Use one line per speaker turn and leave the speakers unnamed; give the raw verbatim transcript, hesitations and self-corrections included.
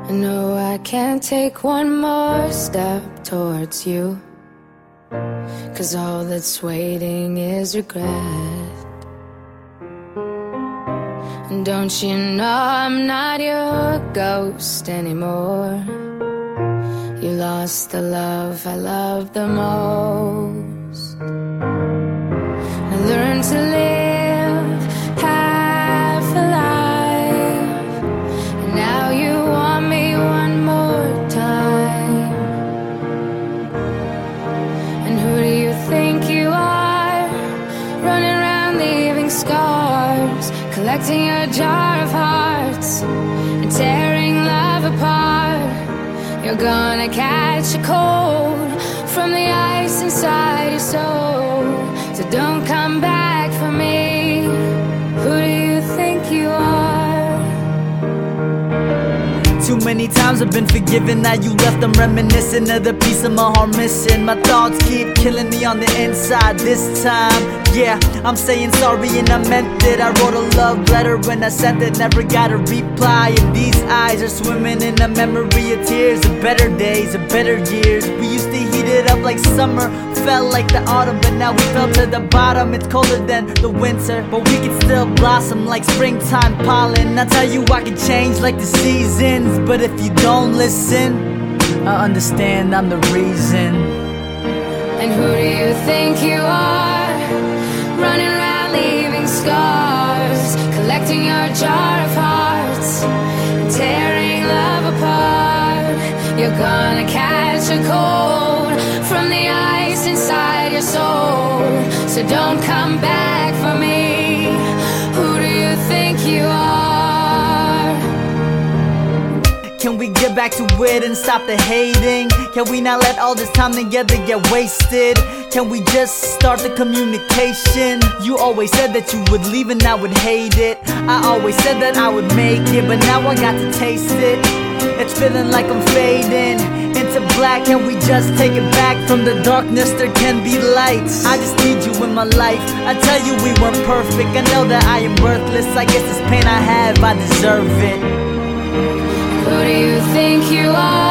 I know I can't take one more step towards you, 'cause all that's waiting is regret. And don't you know I'm not your ghost anymore? You lost the love I love the most. I learned to live half alive, and now you want me one more time. And who do you think you are, running around leaving scars, collecting a jar of hearts and tearing love apart? You're gonna catch a cold from the ice inside your soul, so don't come back for me. Who do you think you are?
Too many times I've been forgiven, now you left, I'm reminiscing of the piece of my heart missing. My thoughts keep killing me on the inside this time. Yeah, I'm saying sorry and I meant it. I wrote a love letter when I sent it, never got a reply. And these eyes are swimming in a memory of tears, of better days, of better years. We used to heat it up like summer, felt like the autumn, but now we fell to the bottom. It's colder than the winter, but we can still blossom like springtime pollen. I tell you I can change like the seasons, but if you don't listen, I understand I'm the reason.
And who do you think you are, running around leaving scars, collecting your jar of hearts and tearing love apart? You're gonna catch a cold from the ice inside your soul, so don't come back for me. Who do you think you are?
Can we get back to it and stop the hating? Can we not let all this time together get wasted? Can we just start the communication? You always said that you would leave and I would hate it. I always said that I would make it, but now I got to taste it. It's feeling like I'm fading into black. Can we just take it back? From the darkness there can be lights. I just need you in my life. I tell you we weren't perfect, I know that I am worthless. I guess this pain I have, I deserve it.
Who do you think you are,